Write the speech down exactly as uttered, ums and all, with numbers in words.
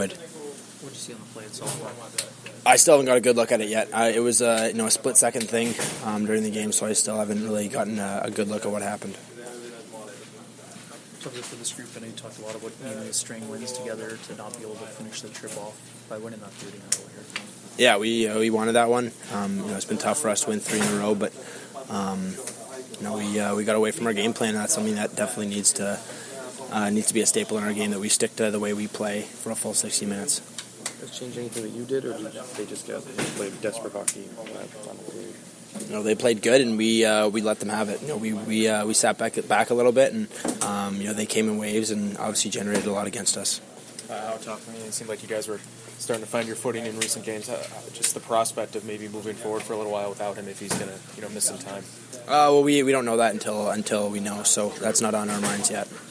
What did you see on the play itself? I still haven't got a good look at it yet. Uh, it was uh, you know a split second thing um, during the game, so I still haven't really gotten a, a good look at what happened. So for this group, I know you talked a lot about needing to string wins together to not be able to finish the trip off by winning that thirty in a row here. Yeah, we uh, we wanted that one. Um, you know, it's been tough for us to win three in a row, but um, you know we uh, we got away from our game plan. And that's something that definitely needs to uh, needs to be a staple in our game, that we stick to the way we play for a full sixty minutes. Has changed anything that you did, or did they just get played desperate hockey on the period? You know, they played good, and we uh, we let them have it. You know, we we uh, we sat back back a little bit, and um, you know they came in waves and obviously generated a lot against us. Uh, how tough? I mean, it seemed like you guys were starting to find your footing in recent games. Uh, just the prospect of maybe moving forward for a little while without him, if he's going to you know miss some time. Uh, well, we we don't know that until until we know, so that's not on our minds yet.